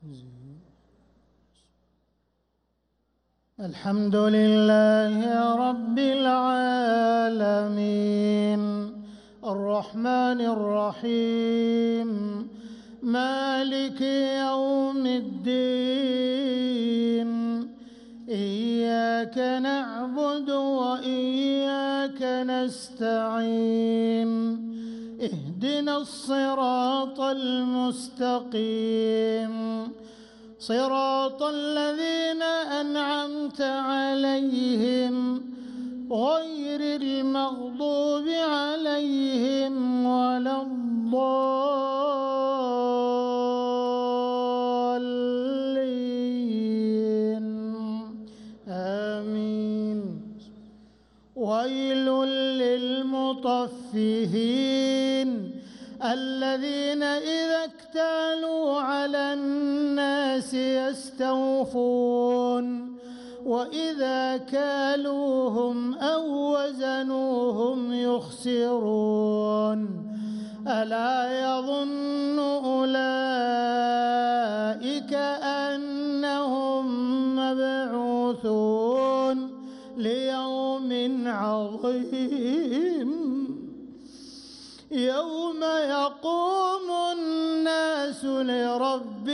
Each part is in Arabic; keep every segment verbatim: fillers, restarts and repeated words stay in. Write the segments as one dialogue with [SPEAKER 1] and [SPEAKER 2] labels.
[SPEAKER 1] الحمد لله رب العالمين الرحمن الرحيم مالك يوم الدين إياك نعبد وإياك نستعين اهدنا الصراط المستقيم صراط الذين أنعمت عليهم غير المغضوب عليهم ولا الضالين آمين. ويل للمطففين الذين إذا اكتالوا على الناس يستوفون وإذا كالوهم أو وزنوهم يخسرون ألا يظن أولئك أنهم مبعوثون ليوم عظيم يوم يقوم الناس لرب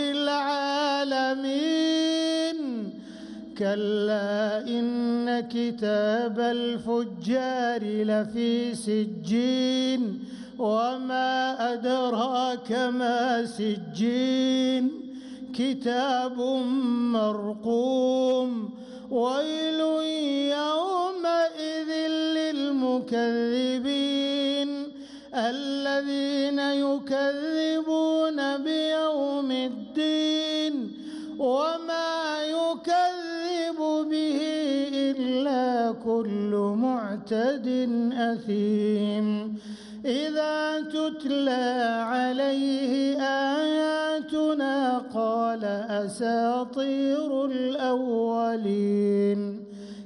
[SPEAKER 1] العالمين كلا إن كتاب الفجار لفي سجين وما أدراك ما سجين كتاب مرقوم ويل يومئذ للمكذبين الذين يكذبون بيوم الدين وما يكذب به إلا كل معتد أثيم إذا تتلى عليه آياتنا قال أساطير الأولين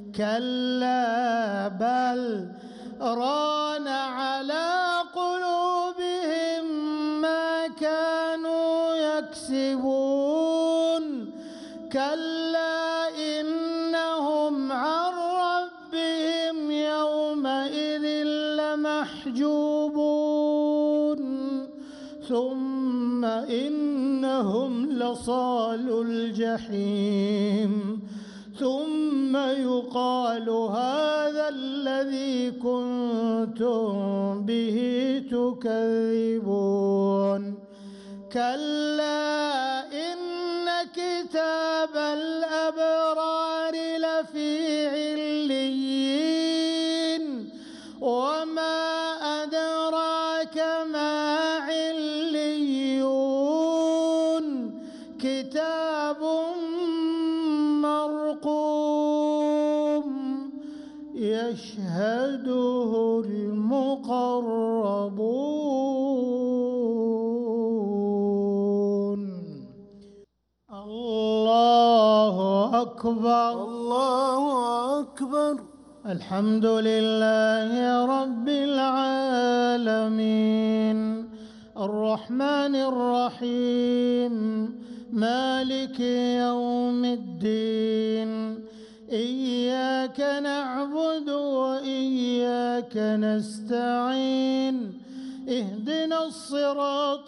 [SPEAKER 1] كلا بل ران على قلوبهم ما كانوا يكسبون كلا إنهم عن ربهم يومئذ لمحجوبون ثم إنهم لصالو الجحيم ثم يقال هذا الذي كنتم به تكذبون كلا إن كتاب الأبرار لفي عليين وما أدراك ما عليون كتاب مرقوم يشهده المقربون الله أكبر
[SPEAKER 2] الله أكبر.
[SPEAKER 1] الحمد لله رب العالمين الرحمن الرحيم مالك يوم الدين إياك نعبد وإياك نستعين اهدنا الصراط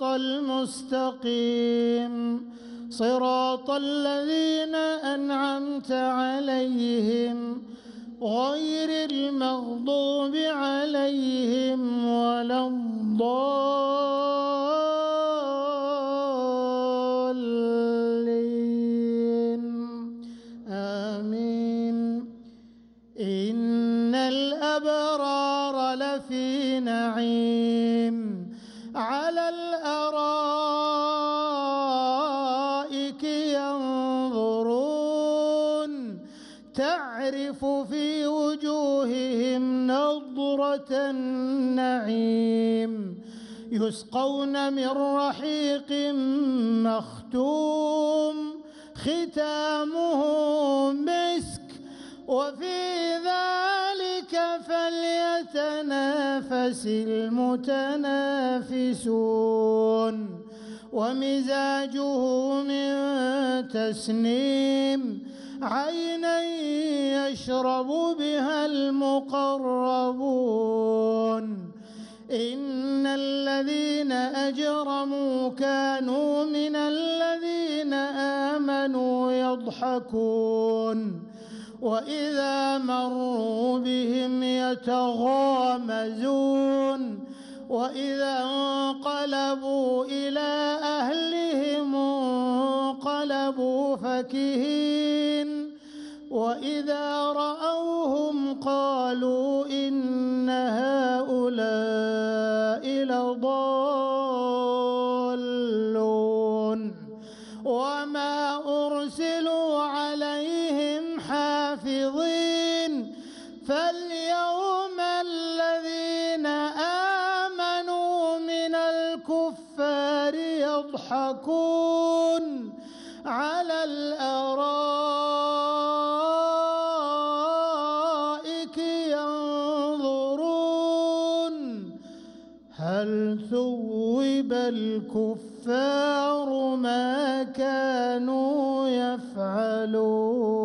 [SPEAKER 1] المستقيم صراط الذين أنعمت عليهم غير المغضوب عليهم ولا الضالين آمين. إن الأبرار لفي نعيم على الأرائك ينظرون تعرف في وجوههم نضرة النعيم يسقون من رحيق مختوم ختامه مسك وفي ذلك فليتنافس المتنافسون ومزاجه من تسنيم عينا يشرب بها المقربون إن الذين أجرموا كانوا من الذين آمنوا يضحكون وإذا مروا بهم يتغامزون وإذا انقلبوا إلى أهلهم انقلبوا فكهين وإذا رأوهم قالوا إن هؤلاء لضالون وما أرسلوا عليهم حافظين فاليوم الذين آمنوا من الكفار يضحكون على الأرائك ينظرون هل ثوب الكفار ما كانوا يفعلون.